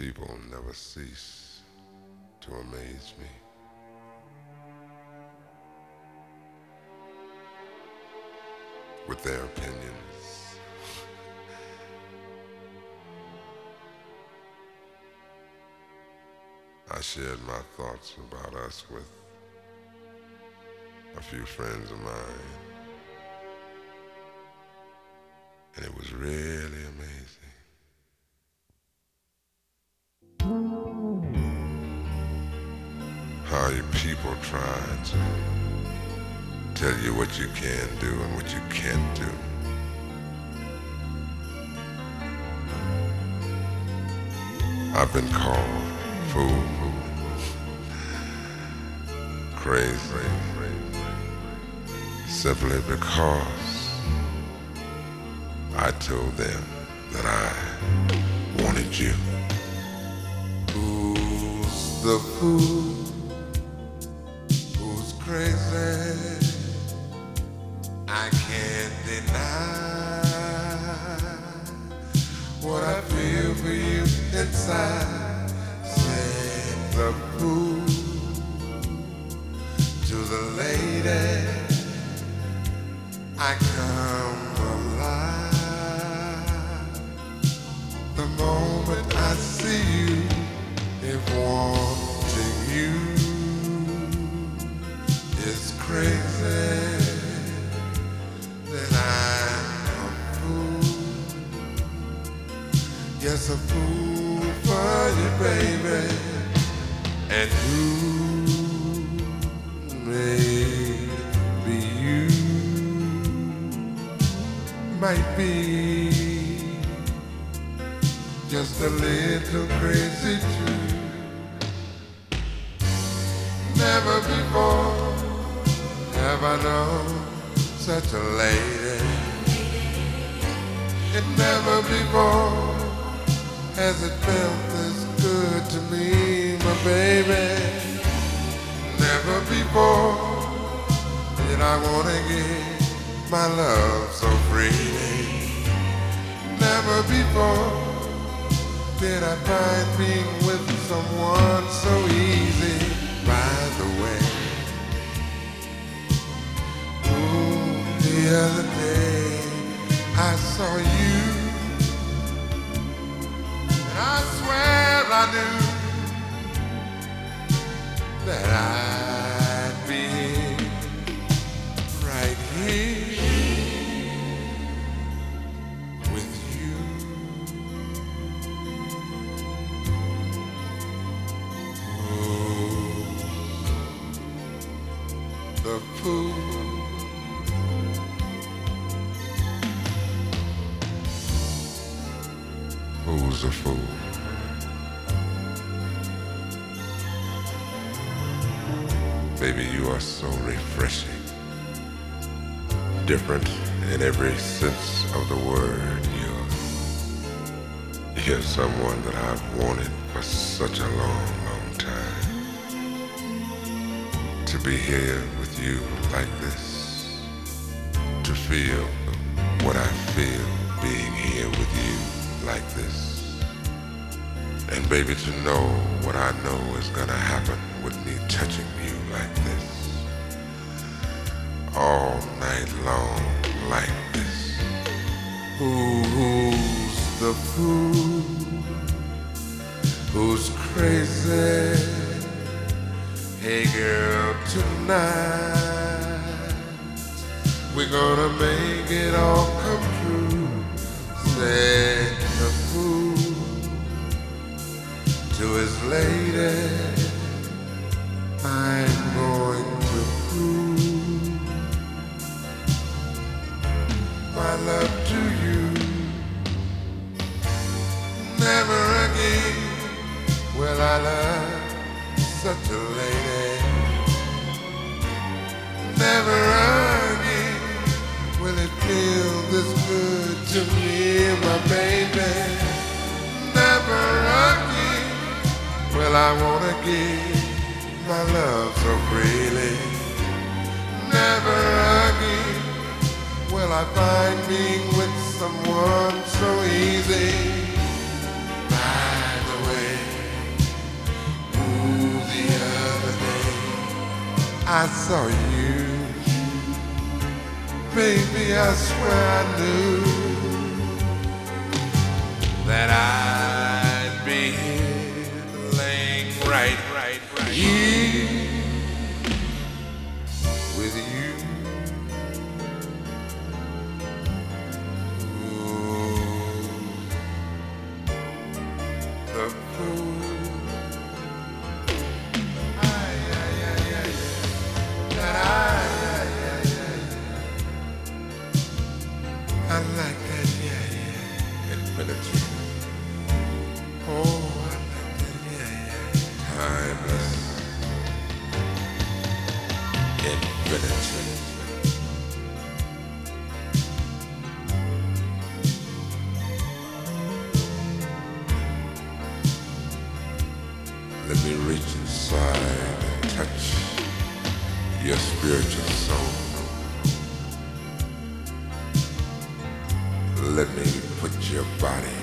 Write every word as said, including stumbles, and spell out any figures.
people never cease to amaze me. With their opinions. I shared my thoughts about us with a few friends of mine, and it was really amazing. How you people try to tell you what you can do and what you can't do. I've been called fool, crazy, simply because I told them that I wanted you. Who's the fool? Who's crazy? I can't deny what I feel for you inside. Sing the fool to the lady. I come alive the moment I see you. If wanting you is crazy, then I'm a fool. Yes, a fool for you, baby. And who may be you might be just a little crazy too. Never before have I known such a lady. And never before has it felt this good to me, my baby. Never before did I want to give my love so freely. Never before did I find being with someone so easy. By the way, ooh, the other day I saw you, and I swear I knew that I'd be right here with you. Oh, the fool. Who's a fool? Baby, you are so refreshing. Different in every sense of the word. You're, you're someone that I've wanted for such a long, long time. To be here with you like this. To feel what I feel being here with you like this. And baby, to know what I know is gonna happen with me touching you like this. All night long like this. Who, who's the fool? Who's crazy? Hey girl, tonight we're gonna make it all come true. Said the fool to his lady, I'm going to prove my love to you. Never again will I love such a lady. Never again will it feel this good to me, my baby. Never again will I wanna give my love so freely. Never again will I find being with someone so easy. By the way, I saw you, baby, I swear I knew that I'd be here laying right, right, right here with you. The fool, ay, ay, ay, ay, that I, ay, ay, ay, I like that, yeah, yeah, infinity. Oh, I like that, yeah, yeah, timeless, infinity. Let me reach inside and touch your spiritual soul. Let me put your body